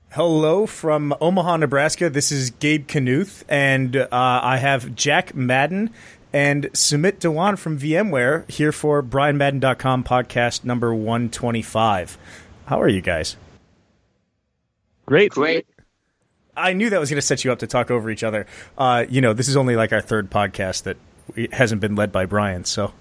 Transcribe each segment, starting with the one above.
Hello from Omaha, Nebraska. This is Gabe Knuth, and I have Jack Madden and Sumit Dewan from VMware here for BrianMadden.com podcast number 125. How are you guys? Great. I knew that was going to set you up to talk over each other. This is only like our third podcast that hasn't been led by Brian, so...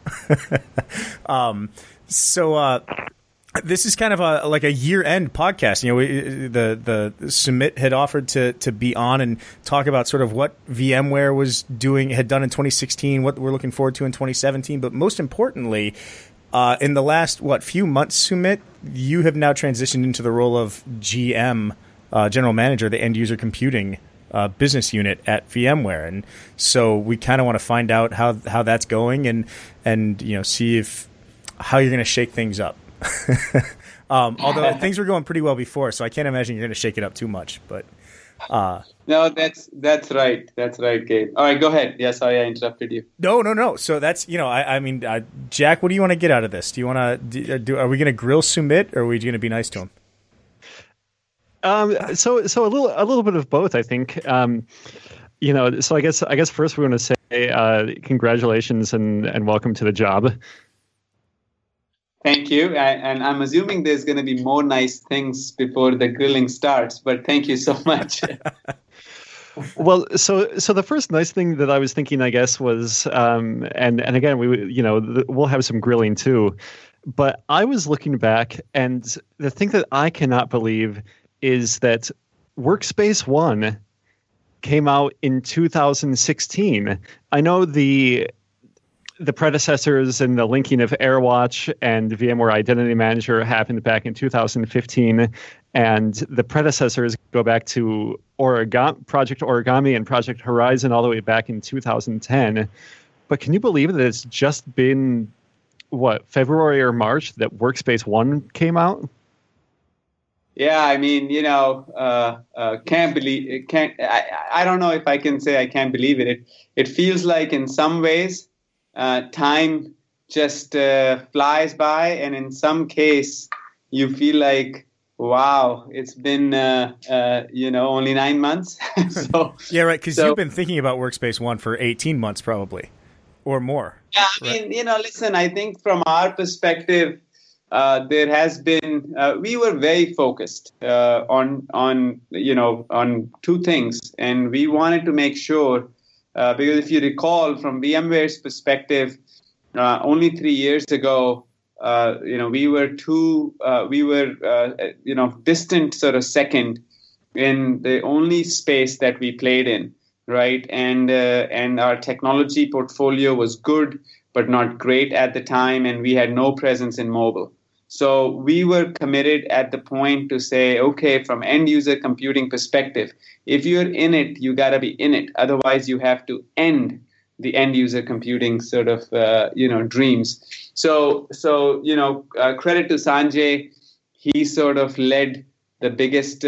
This is kind of a year-end podcast. The Sumit had offered to be on and talk about sort of what VMware had done in 2016, what we're looking forward to in 2017. But most importantly, in the last few months, Sumit, you have now transitioned into the role of GM, General Manager, the End User Computing business unit at VMware, and so we kind of want to find out how that's going and see how you're going to shake things up. Although things were going pretty well before, so I can't imagine you're going to shake it up too much. But no, that's right. That's right, Gabe. All right, go ahead. Yeah, sorry I interrupted you. No. So that's Jack, what do you want to get out of this? Do you want to are we going to grill Sumit, or are we going to be nice to him? So a little bit of both, I think. So I guess first we're going to say congratulations and welcome to the job. Thank you, and I'm assuming there's going to be more nice things before the grilling starts, but thank you so much. Well, so the first nice thing that I was thinking, I guess, was, and again, we'll have some grilling too, but I was looking back, and the thing that I cannot believe is that Workspace ONE came out in 2016. I know the predecessors and the linking of AirWatch and VMware Identity Manager happened back in 2015, and the predecessors go back to Project Origami and Project Horizon all the way back in 2010. But can you believe that it's just been, February or March that Workspace ONE came out? Yeah, I mean, can't believe it. I don't know if I can say I can't believe it. It feels like in some ways, time just flies by, and in some case, you feel like, wow, it's been only 9 months. So yeah, right. Because you've been thinking about Workspace ONE for 18 months, probably, or more. Yeah, I mean, listen. I think from our perspective, there has been. We were very focused on two things, and we wanted to make sure. Because if you recall, from VMware's perspective, only 3 years ago, we were distant sort of second in the only space that we played in, right? And our technology portfolio was good, but not great at the time, and we had no presence in mobile. So we were committed at the point to say, okay, from end user computing perspective, if you're in it, you got to be in it. Otherwise, you have to end the end user computing sort of, dreams. So credit to Sanjay. He sort of led the biggest,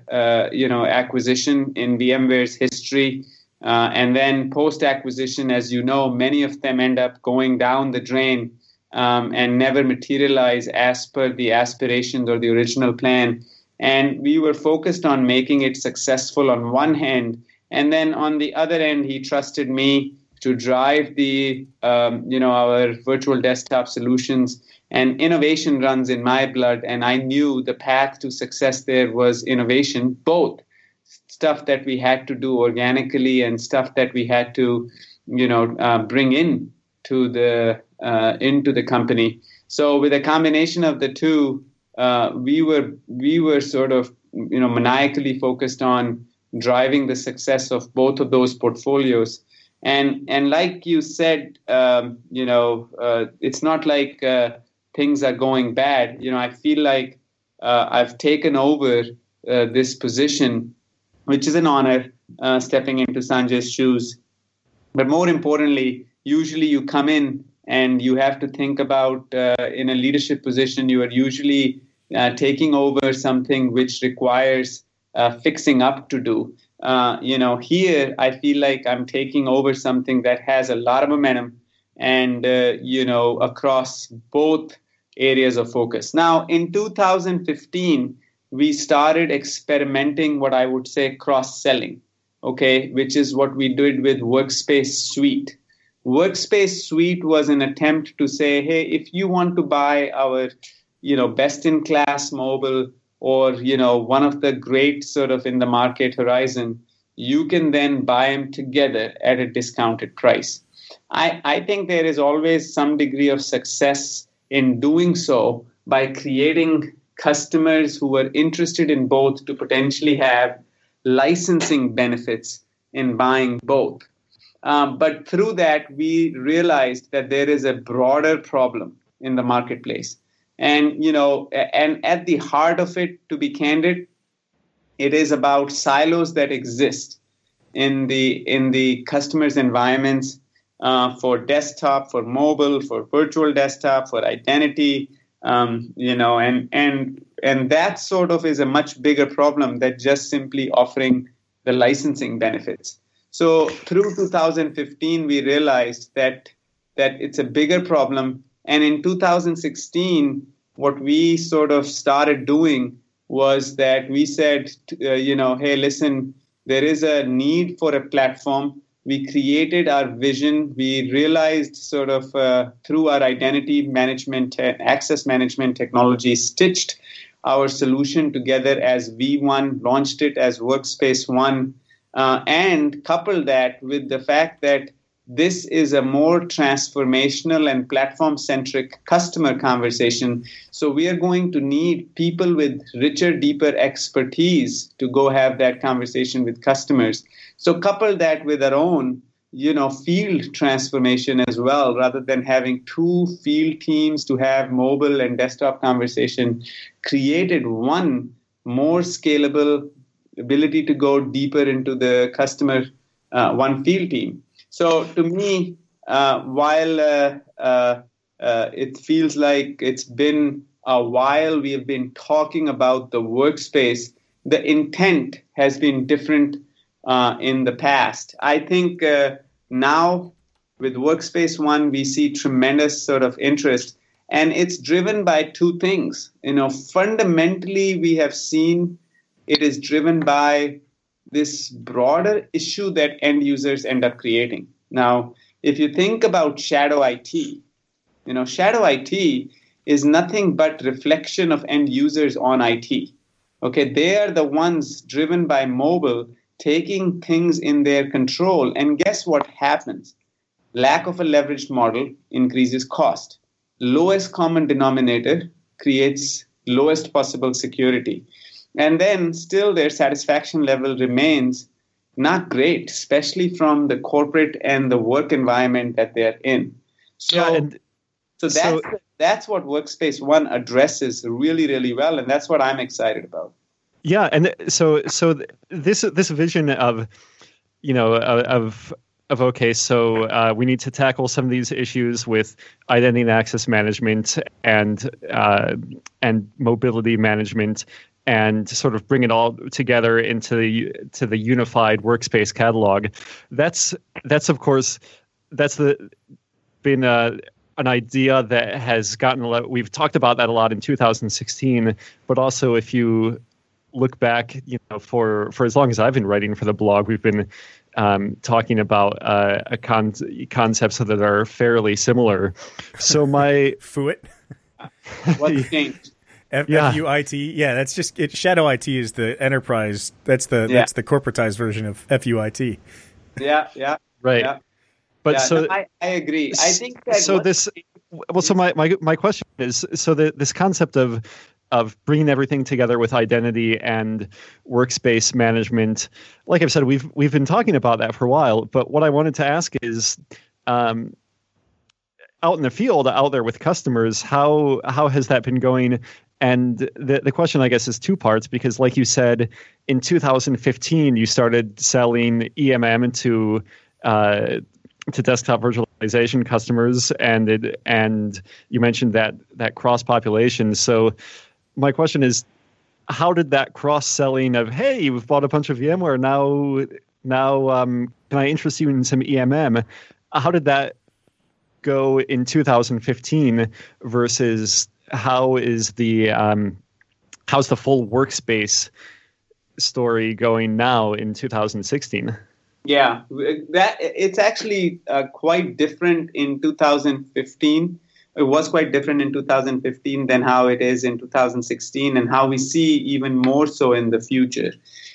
acquisition in VMware's history. And then post-acquisition, as you know, many of them end up going down the drain and never materialize as per the aspirations or the original plan. And we were focused on making it successful on one hand, and then on the other end, he trusted me to drive our virtual desktop solutions. And innovation runs in my blood, and I knew the path to success there was innovation, both stuff that we had to do organically and stuff that we had to, bring in to into the company. So with a combination of the two, we were sort of maniacally focused on driving the success of both of those portfolios. And like you said, it's not like things are going bad. I feel like I've taken over this position, which is an honor, stepping into Sanjay's shoes. But more importantly, usually you come in and you have to think about, in a leadership position, you are usually taking over something which requires fixing up to do. Here I feel like I'm taking over something that has a lot of momentum and, across both areas of focus. Now, in 2015, we started experimenting what I would say cross-selling, okay, which is what we did with Workspace Suite. Workspace Suite was an attempt to say, hey, if you want to buy our, best-in-class mobile or, one of the great sort of in the market Horizon, you can then buy them together at a discounted price. I think there is always some degree of success in doing so by creating customers who are interested in both to potentially have licensing benefits in buying both. But through that, we realized that there is a broader problem in the marketplace. And, and at the heart of it, to be candid, it is about silos that exist in the customer's environments for desktop, for mobile, for virtual desktop, for identity, and that sort of is a much bigger problem than just simply offering the licensing benefits. So through 2015, we realized that it's a bigger problem. And in 2016, what we sort of started doing was that we said, hey, listen, there is a need for a platform. We created our vision. We realized sort of through our identity management and access management technology, stitched our solution together as V1, launched it as Workspace ONE, and coupled that with the fact that this is a more transformational and platform-centric customer conversation. So we are going to need people with richer, deeper expertise to go have that conversation with customers. So couple that with our own, field transformation as well, rather than having two field teams to have mobile and desktop conversation, created one more scalable ability to go deeper into the customer, one field team. So to me, while it feels like it's been a while we have been talking about the workspace, the intent has been different in the past. I think now with Workspace ONE, we see tremendous sort of interest, and it's driven by two things. Fundamentally, we have seen it is driven by this broader issue that end users end up creating. Now, if you think about shadow IT, shadow IT is nothing but reflection of end users on IT. Okay, they are the ones driven by mobile, taking things in their control. And guess what happens? Lack of a leveraged model increases cost. Lowest common denominator creates lowest possible security. And then still their satisfaction level remains not great, especially from the corporate and the work environment that they're in. So that's what Workspace ONE addresses really, really well. And that's what I'm excited about. Yeah. And so this vision of, okay, so we need to tackle some of these issues with identity and access management and mobility management, and sort of bring it all together into the unified workspace catalog. That's of course been an idea that has gotten a lot. We've talked about that a lot in 2016, but also if you look back, for as long as I've been writing for the blog, we've been talking about concepts that are fairly similar. So my FUIT. What's changed? FUIT. Yeah, that's just it. Shadow IT is the enterprise. That's the corporatized version of FUIT. Yeah. Right. Yeah. But yeah, so no, I agree. I think that so my question is, so this concept of bringing everything together with identity and workspace management, like I've said, we've been talking about that for a while. But what I wanted to ask is, out in the field, out there with customers, how has that been going? And the question, I guess, is two parts, because like you said, in 2015, you started selling EMM to desktop virtualization customers, and you mentioned that cross population. So my question is, how did that cross selling of, hey, you've bought a bunch of VMware now can I interest you in some EMM? How did that go in 2015 versus how is the how's the full workspace story going now in 2016? Yeah, that it's actually quite different in 2015. It was quite different in 2015 than how it is in 2016, and how we see even more so in the future.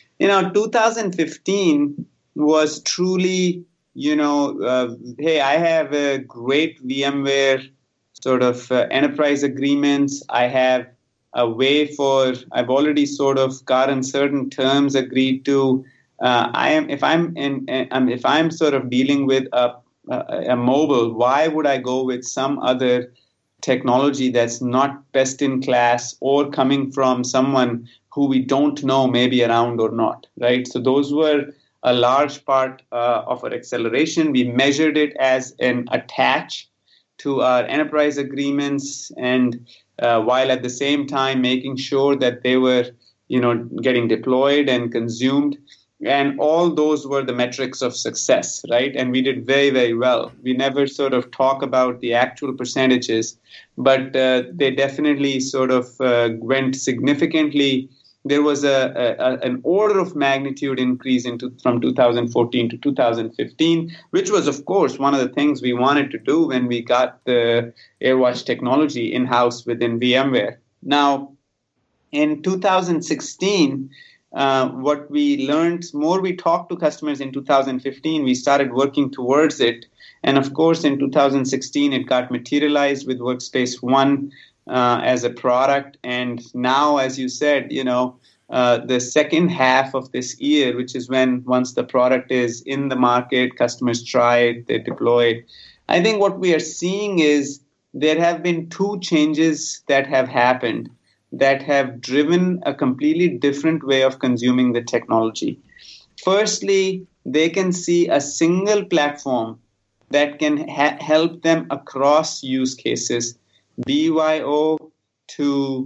2015 was truly, hey, I have a great VMware sort of enterprise agreements. I have a way I've already sort of gotten certain terms agreed to. If I'm sort of dealing with a mobile, why would I go with some other technology that's not best in class or coming from someone who we don't know may be around or not, right? So those were a large part of our acceleration. We measured it as an attach to our enterprise agreements, and while at the same time making sure that they were, getting deployed and consumed. And all those were the metrics of success, right? And we did very, very well. We never sort of talk about the actual percentages, but they definitely sort of went significantly. There was an order of magnitude increase from 2014 to 2015, which was, of course, one of the things we wanted to do when we got the AirWatch technology in-house within VMware. Now, in 2016, what we learned, more we talked to customers in 2015, we started working towards it. And of course, in 2016, it got materialized with Workspace ONE as a product. And now, as you said, the second half of this year, which is once the product is in the market, customers try it, they deploy it. I think what we are seeing is there have been two changes that have happened that have driven a completely different way of consuming the technology. Firstly, they can see a single platform that can help them across use cases, BYO to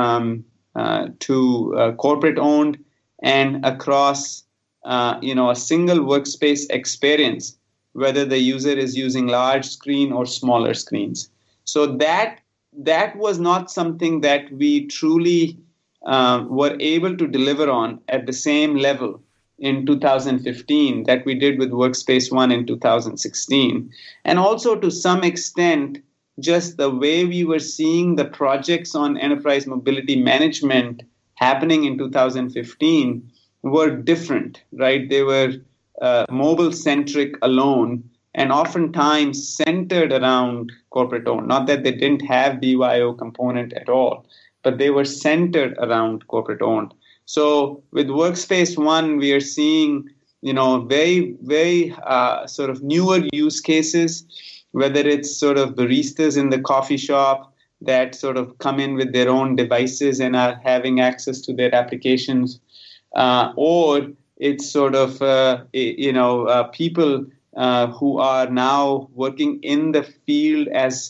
corporate owned, and across a single workspace experience, whether the user is using large screen or smaller screens. So that was not something that we truly were able to deliver on at the same level in 2015 that we did with Workspace ONE in 2016. And also to some extent, just the way we were seeing the projects on enterprise mobility management happening in 2015 were different, right? They were mobile-centric alone, and oftentimes centered around corporate owned. Not that they didn't have BYO component at all, but they were centered around corporate owned. So with Workspace ONE, we are seeing, very, very sort of newer use cases, whether it's sort of baristas in the coffee shop that sort of come in with their own devices and are having access to their applications, or it's sort of, people who are now working in the field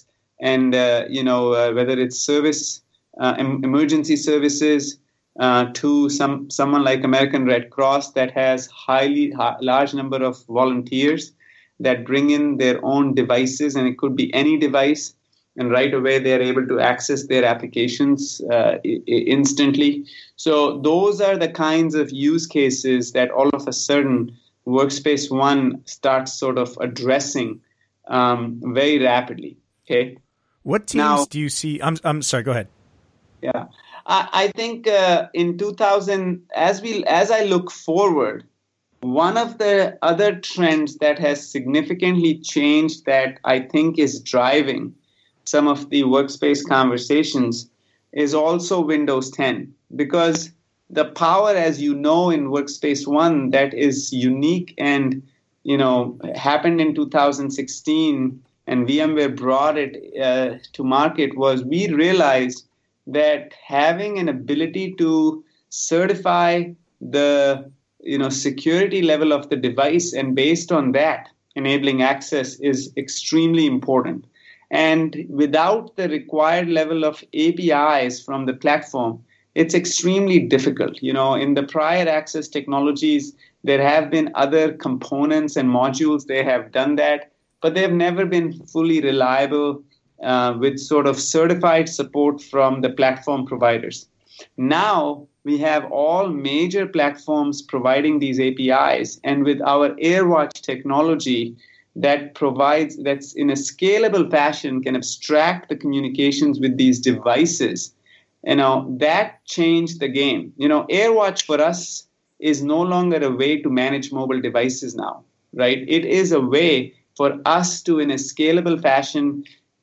whether it's service, emergency services, to someone like American Red Cross that has large number of volunteers that bring in their own devices, and it could be any device, and right away they're able to access their applications instantly. So those are the kinds of use cases that all of a sudden Workspace ONE starts sort of addressing very rapidly. Okay. What teams do you see? I'm sorry. Go ahead. Yeah, I think in 2000, as I look forward, one of the other trends that has significantly changed that I think is driving some of the workspace conversations is also Windows 10, because the power, as you know, in Workspace ONE that is unique and, happened in 2016 and VMware brought it to market was we realized that having an ability to certify the, security level of the device and based on that enabling access is extremely important. And without the required level of APIs from the platform, it's extremely difficult. In the prior access technologies, there have been other components and modules. They have done that, but they've never been fully reliable with sort of certified support from the platform providers. Now we have all major platforms providing these APIs, and with our AirWatch technology that's in a scalable fashion can abstract the communications with these devices, that changed the game. AirWatch for us is no longer a way to manage mobile devices now, right? It is a way for us to, in a scalable fashion,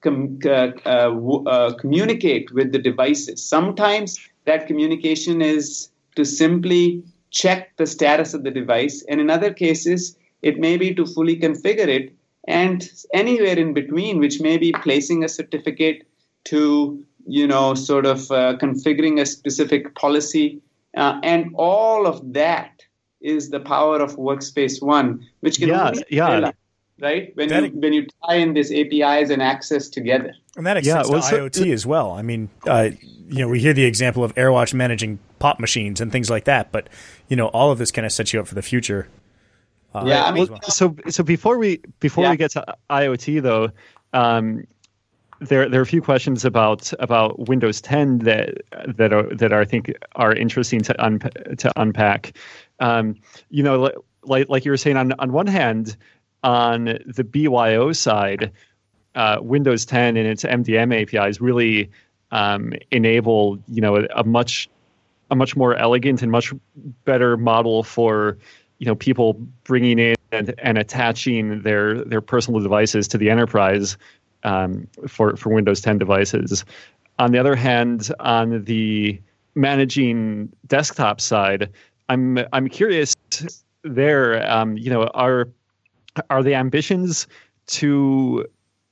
communicate with the devices. Sometimes that communication is to simply check the status of the device, and in other cases, it may be to fully configure it, and anywhere in between, which may be placing a certificate to, configuring a specific policy. And all of that is the power of Workspace ONE, which can only realize, right? When you tie in these APIs and access together. And that extends to IoT as well. I mean, we hear the example of AirWatch managing pop machines and things like that, but, all of this kind of sets you up for the future. So before we get to IoT though, there are a few questions about Windows 10 that I think are interesting to unpack. Like you were saying, on one hand, on the BYO side, Windows 10 and its MDM APIs really enable a much more elegant and much better model for people bringing in and attaching their personal devices to the enterprise for Windows 10 devices. On the other hand, on the managing desktop side, I'm curious there. Are the ambitions to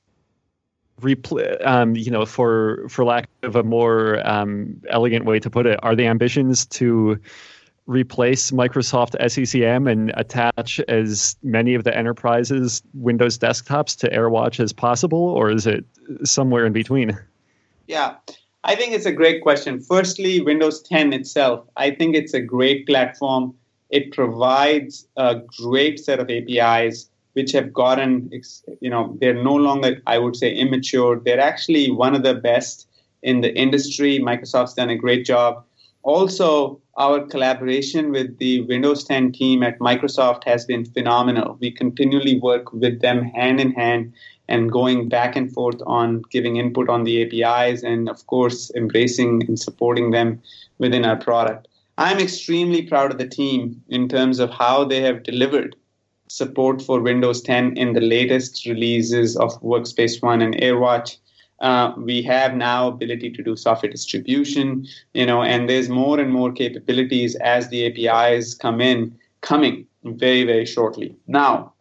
for lack of a more elegant way to put it, are the ambitions to replace Microsoft SCCM and attach as many of the enterprise's Windows desktops to AirWatch as possible, or is it somewhere in between? Yeah, I think it's a great question. Firstly, Windows 10 itself, I think it's a great platform. It provides a great set of APIs which have gotten, they're no longer, I would say, immature. They're actually one of the best in the industry. Microsoft's done a great job. Also, our collaboration with the Windows 10 team at Microsoft has been phenomenal. We continually work with them hand in hand and going back and forth on giving input on the APIs and, of course, embracing and supporting them within our product. I'm extremely proud of the team in terms of how they have delivered support for Windows 10 in the latest releases of Workspace ONE and AirWatch. We have now ability to do software distribution, and there's more and more capabilities as the APIs coming very, very shortly. Now,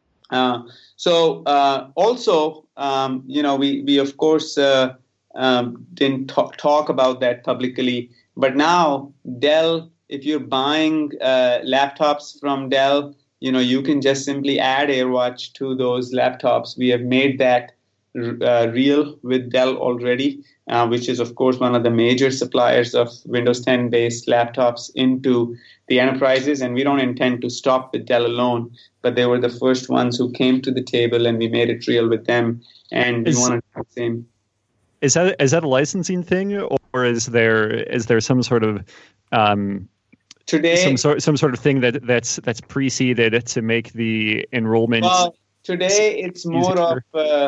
also, we of course didn't talk about that publicly, but now Dell, if you're buying laptops from Dell, you can just simply add AirWatch to those laptops. We have made that real with Dell already, which is, of course, one of the major suppliers of Windows 10-based laptops into the enterprises. And we don't intend to stop with Dell alone, but they were the first ones who came to the table, and we made it real with them. And we want to do the same. Is that a licensing thing, or is there some sort of today some sort of thing that's preceded to make the enrollment? Well, today it's more of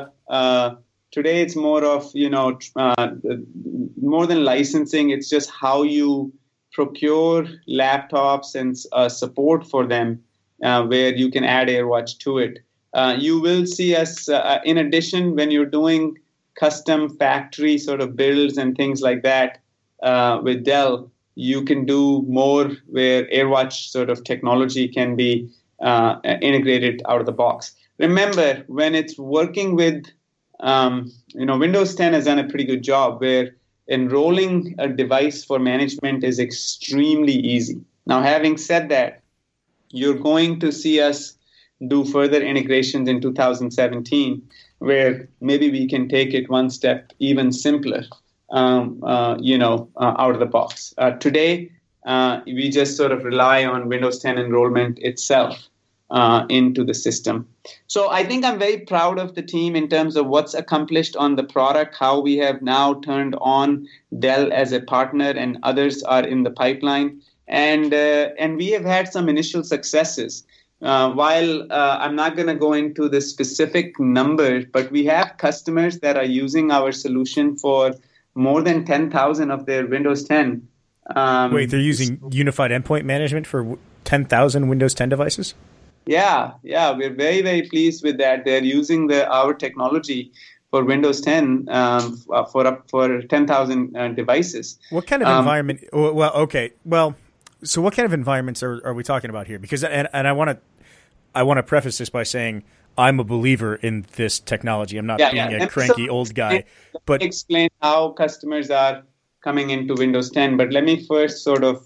more than licensing. It's just how you procure laptops and support for them, where you can add AirWatch to it. You will see us, in addition, when you're doing custom factory sort of builds and things like that with Dell, you can do more where AirWatch sort of technology can be integrated out of the box. Remember, when it's working with, Windows 10 has done a pretty good job where enrolling a device for management is extremely easy. Now, having said that, you're going to see us do further integrations in 2017 where maybe we can take it one step even simpler, out of the box. Today, we just sort of rely on Windows 10 enrollment itself. into the system. So I think I'm very proud of the team in terms of what's accomplished on the product, how we have now turned on Dell as a partner, and others are in the pipeline. And we have had some initial successes. While I'm not going to go into the specific numbers, but we have customers that are using our solution for more than 10,000 of their Windows 10. Wait, they're using Unified Endpoint Management for 10,000 Windows 10 devices? Yeah, we're very, very pleased with that. They're using our technology for Windows 10 for 10,000 devices. What kind of environment? So what kind of environments are we talking about here? Because and I want to preface this by saying I'm a believer in this technology. I'm not being a cranky old guy. But explain how customers are coming into Windows 10. But let me first sort of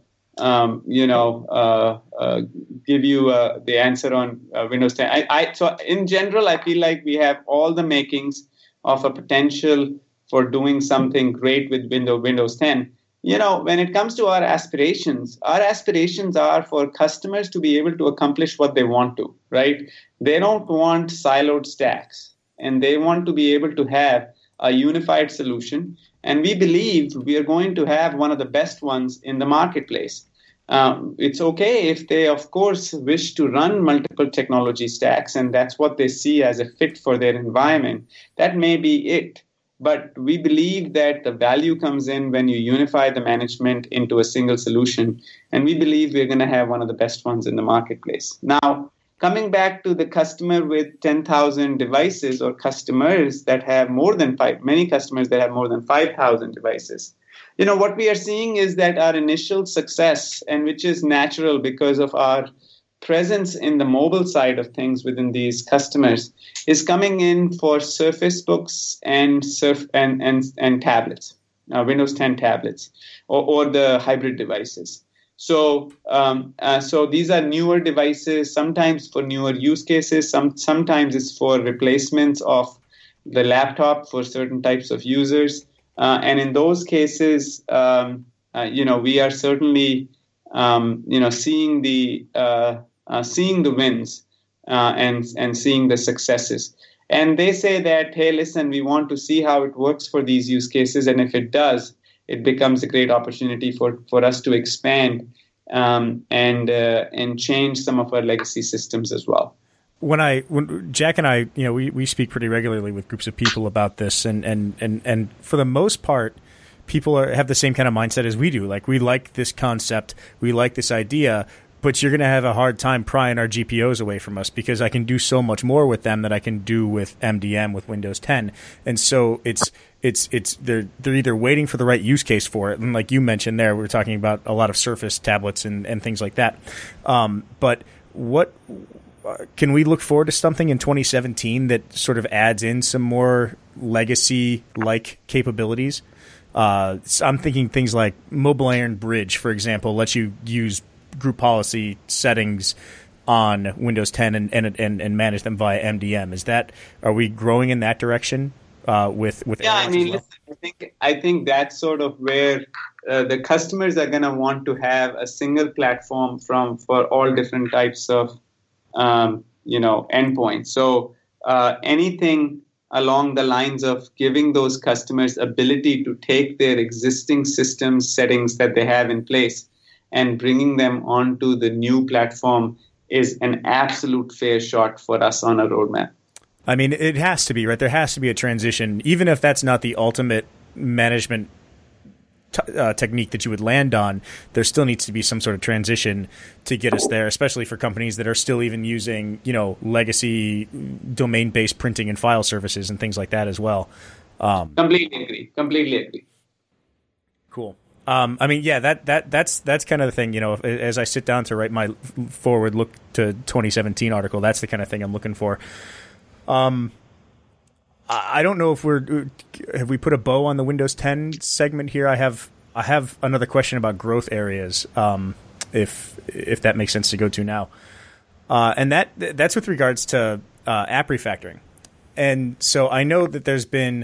give you the answer on Windows 10. So in general, I feel like we have all the makings of a potential for doing something great with Windows 10. When it comes to our aspirations are for customers to be able to accomplish what they want to, right? They don't want siloed stacks, and they want to be able to have a unified solution. And we believe we are going to have one of the best ones in the marketplace. It's okay if they, of course, wish to run multiple technology stacks, and that's what they see as a fit for their environment. That may be it. But we believe that the value comes in when you unify the management into a single solution. And we believe we're going to have one of the best ones in the marketplace. Now, coming back to the customer with 10,000 devices, or customers that have many customers that have more than 5,000 devices. What we are seeing is that our initial success, and which is natural because of our presence in the mobile side of things within these customers, is coming in for Surface Books and tablets, Windows 10 tablets, or the hybrid devices. So these are newer devices, sometimes for newer use cases. Sometimes it's for replacements of the laptop for certain types of users. And in those cases, we are certainly, seeing the wins and seeing the successes. And they say that, hey, listen, we want to see how it works for these use cases. And if it does, it becomes a great opportunity for us to expand and change some of our legacy systems as well. When Jack and I, we speak pretty regularly with groups of people about this, and for the most part, people have the same kind of mindset as we do. Like, we like this concept, we like this idea, but you're going to have a hard time prying our GPOs away from us because I can do so much more with them that I can do with MDM with Windows 10. And so they're either waiting for the right use case for it, and like you mentioned there, we're talking about a lot of Surface tablets and things like that. But what can we look forward to something in 2017 that sort of adds in some more legacy-like capabilities? I'm thinking things like Mobile Iron Bridge, for example, lets you use group policy settings on Windows 10 and manage them via MDM. Are we growing in that direction with Yeah, listen, I think that's sort of where the customers are going to want to have a single platform for all different types of endpoints. So anything along the lines of giving those customers ability to take their existing system settings that they have in place and bringing them onto the new platform is an absolute fair shot for us on a roadmap. I mean, it has to be, right? There has to be a transition, even if that's not the ultimate management technique that you would land on. There still needs to be some sort of transition to get us there, especially for companies that are still even using, legacy domain-based printing and file services and things like that as well. Completely agree. Cool. That's kind of the thing, as I sit down to write my forward look to 2017 article, that's the kind of thing I'm looking for. I don't know if have we put a bow on the Windows 10 segment here. I have another question about growth areas, if that makes sense to go to now. And that's with regards to app refactoring. And so I know that there's been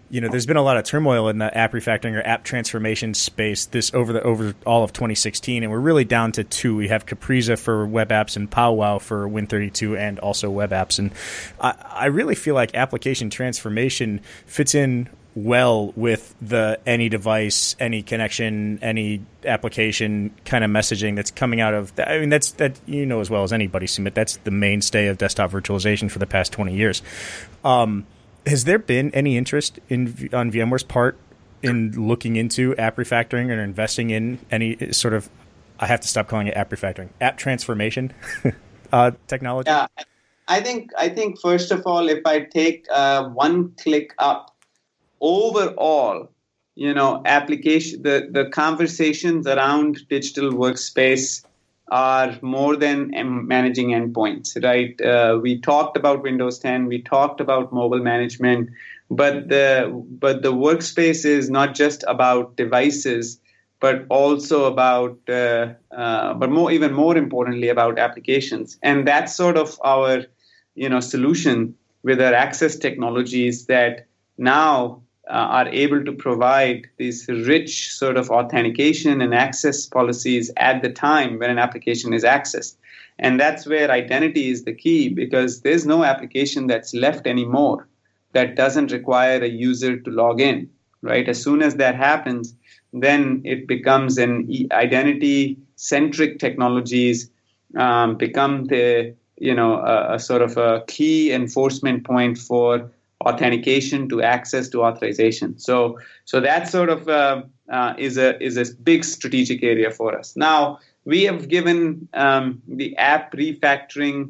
there's been a lot of turmoil in the app refactoring or app transformation space over all of 2016, and we're really down to two. We have Capriza for web apps and Powwow for Win32 and also web apps. And I really feel like application transformation fits in well with the any device, any connection, any application kind of messaging that's coming out of that. I mean, that as well as anybody, Sumit, that's the mainstay of desktop virtualization for the past 20 years. Has there been any interest on VMware's part in looking into app refactoring or investing in any sort of, I have to stop calling it app refactoring, app transformation technology? Yeah, I think first of all, if I take one click up, overall, application, the conversations around digital workspace are more than managing endpoints, right? We talked about Windows 10, we talked about mobile management, but the workspace is not just about devices, but also about, even more importantly, about applications. And that's sort of our, solution with our access technologies that now are able to provide these rich sort of authentication and access policies at the time when an application is accessed. And that's where identity is the key, because there's no application that's left anymore that doesn't require a user to log in, right? As soon as that happens, then it becomes an identity-centric technologies become the, a sort of a key enforcement point for authentication to access to authorization. So that sort of is a big strategic area for us. Now, we have given the app refactoring,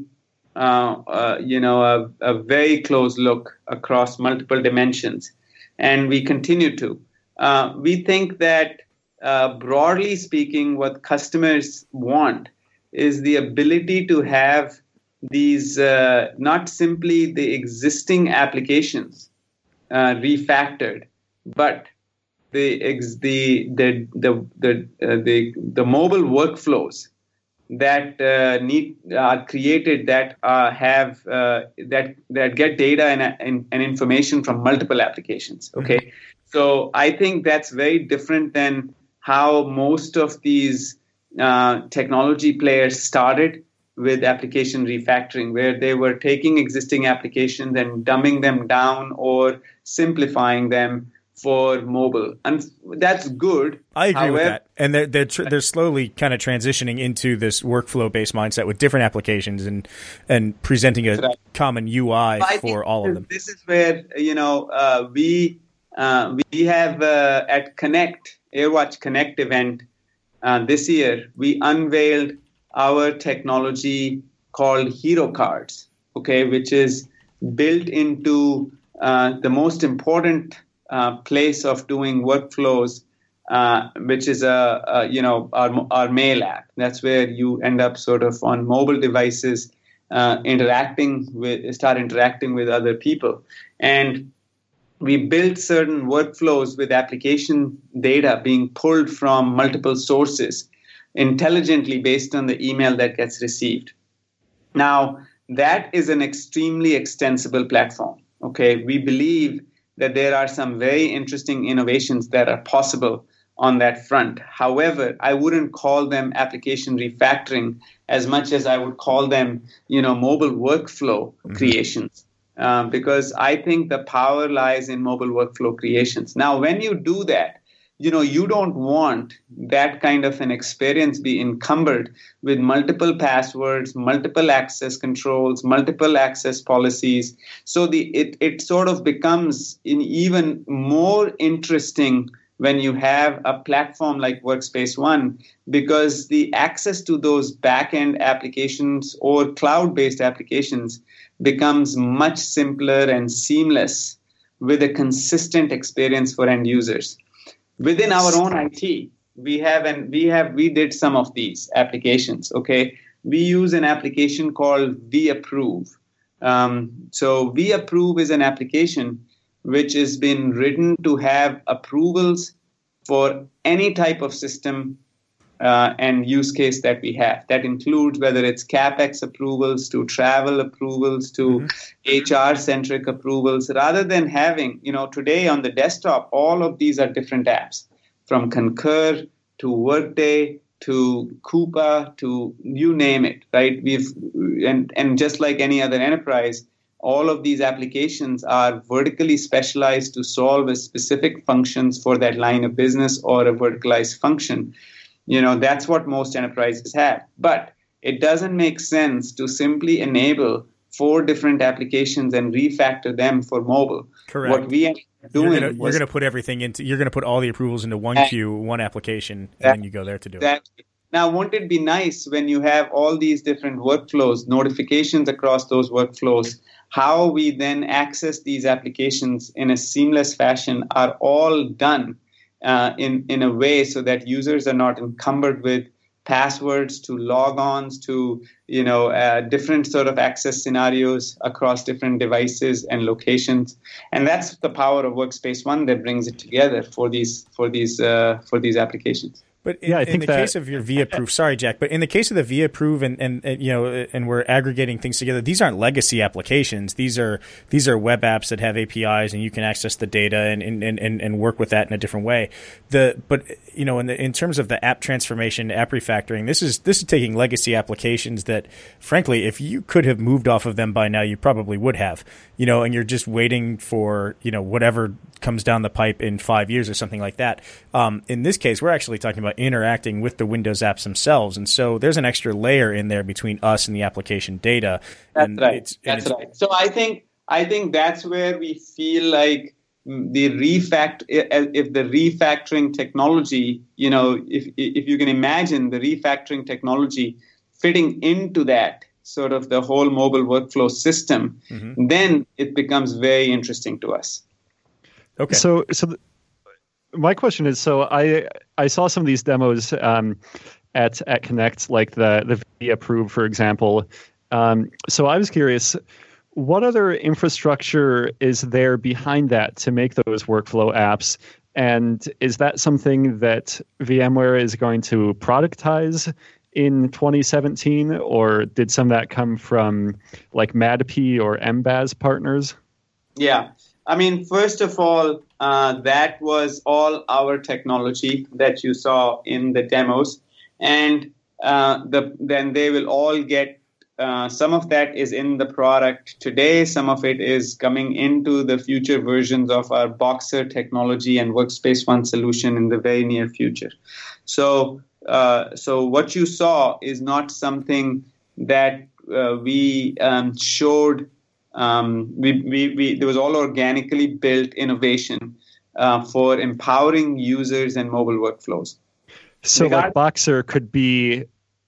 a very close look across multiple dimensions, and we continue to. We think that broadly speaking, what customers want is the ability to have these not simply the existing applications refactored, but the mobile workflows that are created that have that get data and information from multiple applications. Okay, mm-hmm. So I think that's very different than how most of these technology players started with application refactoring, where they were taking existing applications and dumbing them down or simplifying them for mobile. And that's good. I agree with that. And they're slowly kind of transitioning into this workflow-based mindset with different applications and presenting a common UI for all of them. This is where, we have at Connect, AirWatch Connect event this year, we unveiled our technology called Hero Cards, okay, which is built into the most important place of doing workflows, which is our mail app. That's where you end up sort of on mobile devices, interacting with other people. And we built certain workflows with application data being pulled from multiple sources intelligently based on the email that gets received. Now, that is an extremely extensible platform. Okay, we believe that there are some very interesting innovations that are possible on that front. However, I wouldn't call them application refactoring as much as I would call them, mobile workflow creations, because I think the power lies in mobile workflow creations. Now, when you do that, you don't want that kind of an experience be encumbered with multiple passwords, multiple access controls, multiple access policies. So it sort of becomes even more interesting when you have a platform like Workspace ONE, because the access to those back-end applications or cloud-based applications becomes much simpler and seamless with a consistent experience for end users. Within our own IT, we did some of these applications. Okay, we use an application called vApprove. So vApprove is an application which has been written to have approvals for any type of system and use case that we have. That includes whether it's CapEx approvals to travel approvals to HR-centric approvals, rather than having, today on the desktop, all of these are different apps, from Concur to Workday to Coupa to you name it, right? And just like any other enterprise, all of these applications are vertically specialized to solve a specific functions for that line of business or a verticalized function. That's what most enterprises have. But it doesn't make sense to simply enable 4 different applications and refactor them for mobile. Correct. What we are doing you're going to put everything into, you're going to put all the approvals into one queue, one application, and then you go there to do it. Now, won't it be nice when you have all these different workflows, notifications across those workflows, how we then access these applications in a seamless fashion are all done in a way so that users are not encumbered with passwords to logons to different sort of access scenarios across different devices and locations. And that's the power of Workspace ONE that brings it together for these applications. But in the case of your ViaProof, sorry, Jack, but in the case of the ViaProof and we're aggregating things together, these aren't legacy applications. These are web apps that have APIs, and you can access the data and work with that in a different way. In terms of the app transformation, app refactoring, this is taking legacy applications that, frankly, if you could have moved off of them by now, you probably would have. And you're just waiting for whatever comes down the pipe in 5 years or something like that. In this case, we're actually talking about interacting with the Windows apps themselves, and so there's an extra layer in there between us and the application data. That's right. So I think that's where we feel like the refactoring technology, if you can imagine the refactoring technology fitting into that sort of the whole mobile workflow system, then it becomes very interesting to us. Okay. So my question is, so I saw some of these demos at Connect, like the ViaProof, for example. So I was curious, what other infrastructure is there behind that to make those workflow apps? And is that something that VMware is going to productize in 2017, or did some of that come from like MADP or MBAS partners? Yeah. I mean, first of all, that was all our technology that you saw in the demos. And then they will all get, some of that is in the product today. Some of it is coming into the future versions of our Boxer technology and Workspace ONE solution in the very near future. So what you saw is not something that we showed. There was all organically built innovation for empowering users and mobile workflows. So like Boxer could be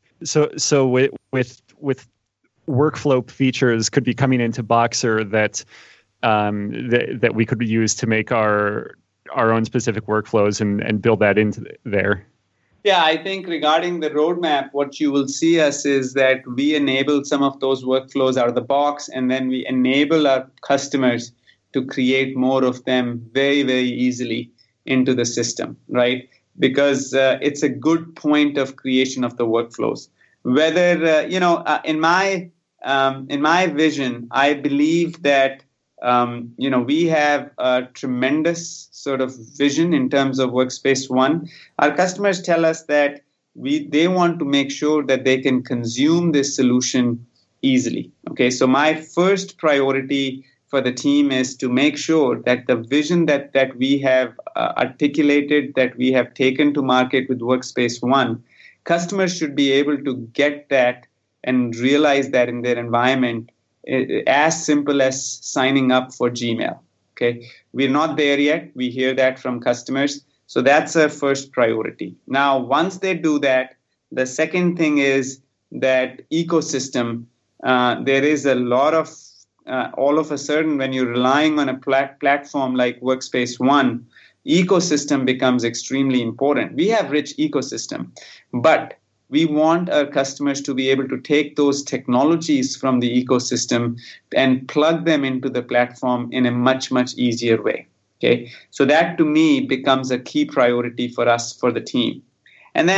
with workflow features could be coming into Boxer that we could use to make our own specific workflows and build that into there. Yeah, I think regarding the roadmap, what you will see us is that we enable some of those workflows out of the box, and then we enable our customers to create more of them very, very easily into the system, right? Because it's a good point of creation of the workflows. Whether, in my vision, I believe that, we have a tremendous sort of vision in terms of Workspace ONE. Our customers tell us that they want to make sure that they can consume this solution easily. Okay, so my first priority for the team is to make sure that the vision that we have articulated, that we have taken to market with Workspace ONE, customers should be able to get that and realize that in their environment as simple as signing up for Gmail. Okay, we're not there yet. We hear that from customers. So that's our first priority. Now, once they do that, the second thing is that ecosystem. There is a lot of, all of a sudden, when you're relying on a platform like Workspace ONE, ecosystem becomes extremely important. We have rich ecosystem, but we want our customers to be able to take those technologies from the ecosystem and plug them into the platform in a much, much easier way. Okay, so that to me becomes a key priority for us, for the team. And then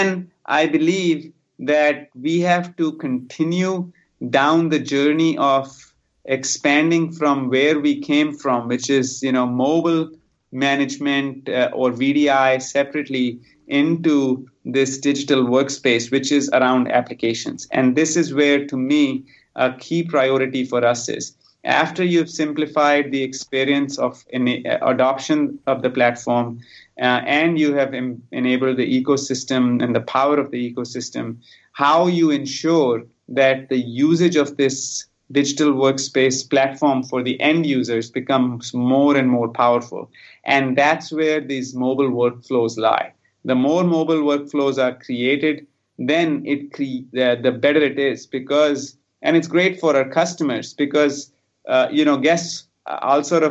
I believe that we have to continue down the journey of expanding from where we came from, which is, mobile management or VDI separately, into this digital workspace, which is around applications. And this is where, to me, a key priority for us is, after you've simplified the experience of adoption of the platform, and you have enabled the ecosystem and the power of the ecosystem, how you ensure that the usage of this digital workspace platform for the end users becomes more and more powerful. And that's where these mobile workflows lie. The more mobile workflows are created, then the better it is, and it's great for our customers because, I'll sort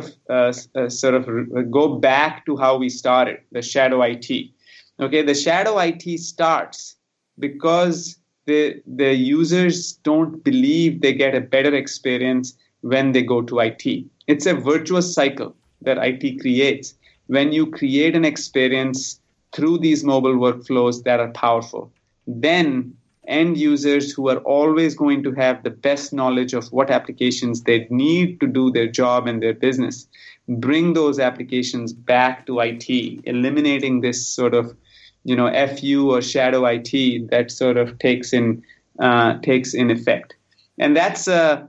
of go back to how we started, the shadow IT. Okay, the shadow IT starts because the users don't believe they get a better experience when they go to IT. It's a virtuous cycle that IT creates when you create an experience through these mobile workflows that are powerful. Then end users, who are always going to have the best knowledge of what applications they need to do their job and their business, bring those applications back to IT, eliminating this sort of, FU or shadow IT that sort of takes in effect. And that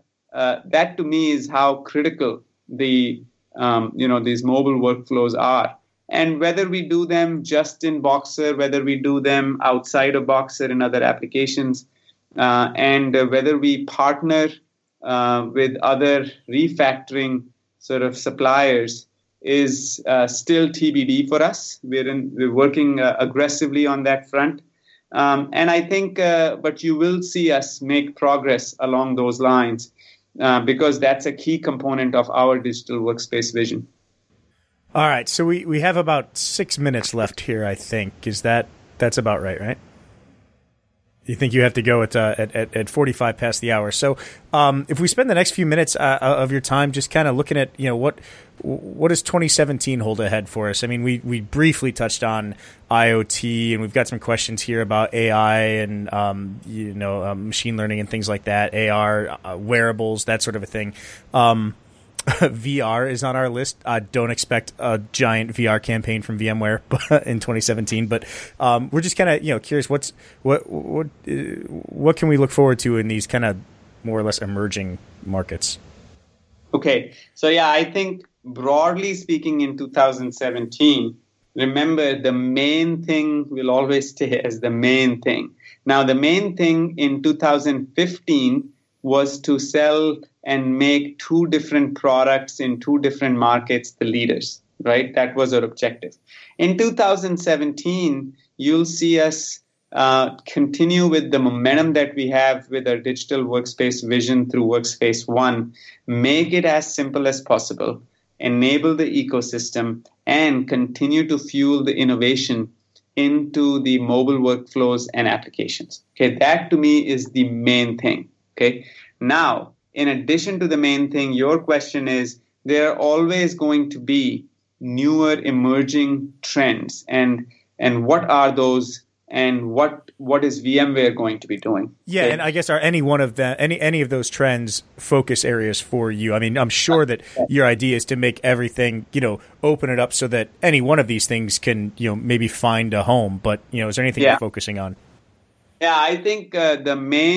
to me is how critical these mobile workflows are. And whether we do them just in Boxer, whether we do them outside of Boxer in other applications, and whether we partner with other refactoring sort of suppliers is still TBD for us. We're working aggressively on that front. And I think, but you will see us make progress along those lines because that's a key component of our digital workspace vision. All right, so we have about 6 minutes left here, I think. That's about right? You think you have to go at 45 past the hour. So if we spend the next few minutes of your time just kind of looking at, what does 2017 hold ahead for us? I mean, we briefly touched on IoT, and we've got some questions here about AI and, machine learning and things like that, AR, wearables, that sort of a thing. VR is on our list. I don't expect a giant VR campaign from VMware in 2017, but we're just kind of curious what can we look forward to in these kind of more or less emerging markets. Okay, so I think broadly speaking, in 2017, remember the main thing will always stay as the main thing. Now, the main thing in 2015 was to sell and make two different products in two different markets the leaders, right? That was our objective. In 2017, you'll see us continue with the momentum that we have with our digital workspace vision through Workspace ONE, make it as simple as possible, enable the ecosystem, and continue to fuel the innovation into the mobile workflows and applications. Okay, that to me is the main thing. Okay, now, in addition to the main thing, your question is, there are always going to be newer emerging trends, and what are those, and what is VMware going to be doing? Yeah, okay. And I guess are any one of them, any of those trends focus areas for you? I mean, I'm sure that your idea is to make everything, open it up so that any one of these things can, maybe find a home. But is there anything you're focusing on? Yeah, I think the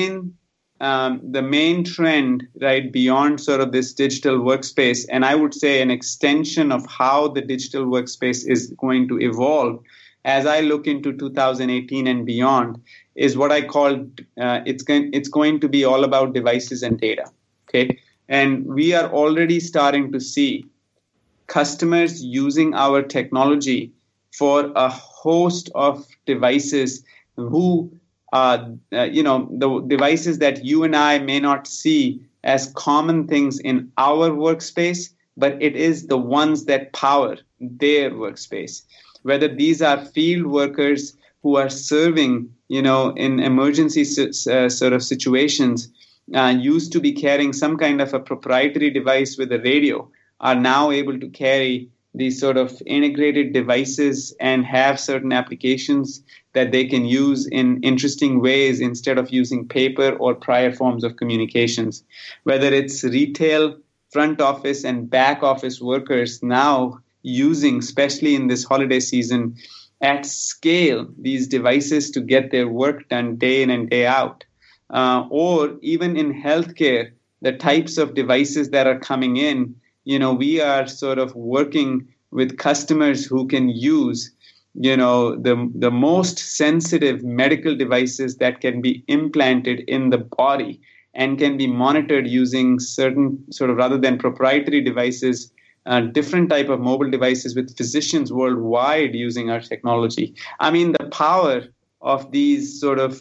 main trend, right, beyond sort of this digital workspace, and I would say an extension of how the digital workspace is going to evolve as I look into 2018 and beyond, is what I call it's going to be all about devices and data. Okay, and we are already starting to see customers using our technology for a host of devices who the devices that you and I may not see as common things in our workspace, but it is the ones that power their workspace. Whether these are field workers who are serving, in emergency sort of situations, used to be carrying some kind of a proprietary device with a radio, are now able to carry these sort of integrated devices and have certain applications that they can use in interesting ways instead of using paper or prior forms of communications. Whether it's retail, front office, and back office workers now using, especially in this holiday season, at scale, these devices to get their work done day in and day out. Or even in healthcare, the types of devices that are coming in, we are sort of working with customers who can use, the most sensitive medical devices that can be implanted in the body and can be monitored using certain sort of, rather than proprietary devices, different type of mobile devices with physicians worldwide using our technology. I mean, the power of these sort of,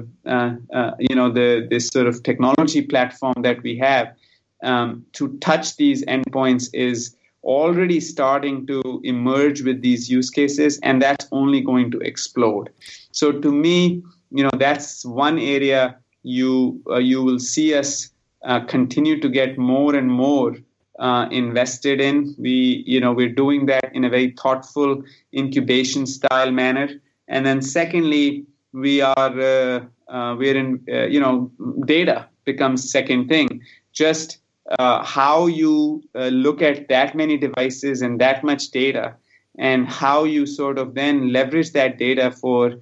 this sort of technology platform that we have to touch these endpoints is already starting to emerge with these use cases, and that's only going to explode. So to me, that's one area you will see us continue to get more and more invested in. We're doing that in a very thoughtful incubation style manner. And then secondly, we're in data becomes second thing. Just how you look at that many devices and that much data, and how you sort of then leverage that data for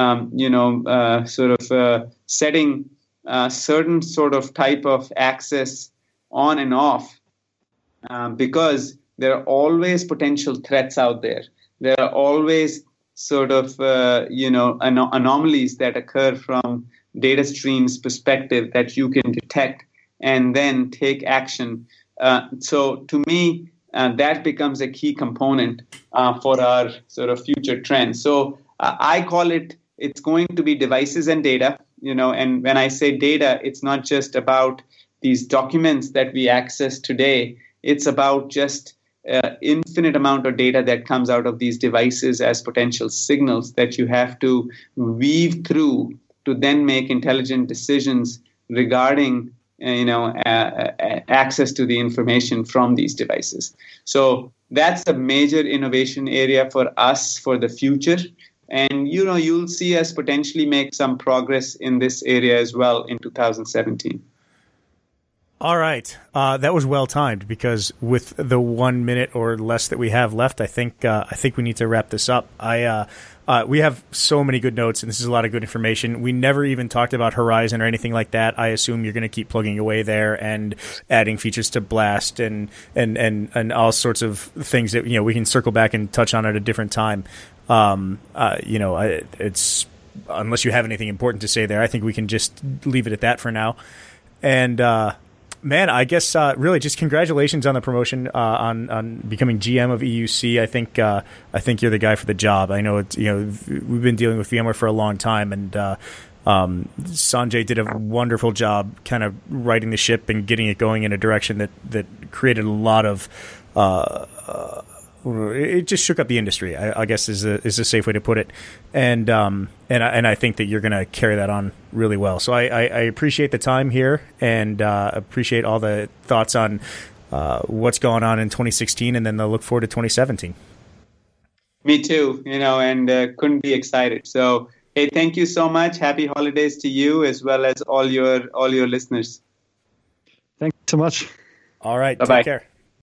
setting certain sort of type of access on and off, because there are always potential threats out there. There are always sort of anomalies that occur from data streams perspective that you can detect and then take action. So to me, that becomes a key component for our sort of future trends. So I call it's going to be devices and data, and when I say data, it's not just about these documents that we access today. It's about just infinite amount of data that comes out of these devices as potential signals that you have to weave through to then make intelligent decisions regarding access to the information from these devices. So that's a major innovation area for us for the future. And, you'll see us potentially make some progress in this area as well in 2017. All right. That was well timed, because with the 1 minute or less that we have left, I think we need to wrap this up. We have so many good notes, and this is a lot of good information. We never even talked about Horizon or anything like that. I assume you're going to keep plugging away there and adding features to Blast and all sorts of things that we can circle back and touch on at a different time. It's unless you have anything important to say there, I think we can just leave it at that for now. And man, I guess really just congratulations on the promotion, on becoming GM of EUC. I think you're the guy for the job. I know it's we've been dealing with VMware for a long time, and Sanjay did a wonderful job kind of righting the ship and getting it going in a direction that created a lot of. It just shook up the industry, I guess is a safe way to put it, and I think that you're going to carry that on really well. So I appreciate the time here, and appreciate all the thoughts on what's going on in 2016, and then the look forward to 2017. Me too, and couldn't be excited. So hey, thank you so much. Happy holidays to you as well as all your listeners. Thanks so much. All right, Bye-bye. Take care.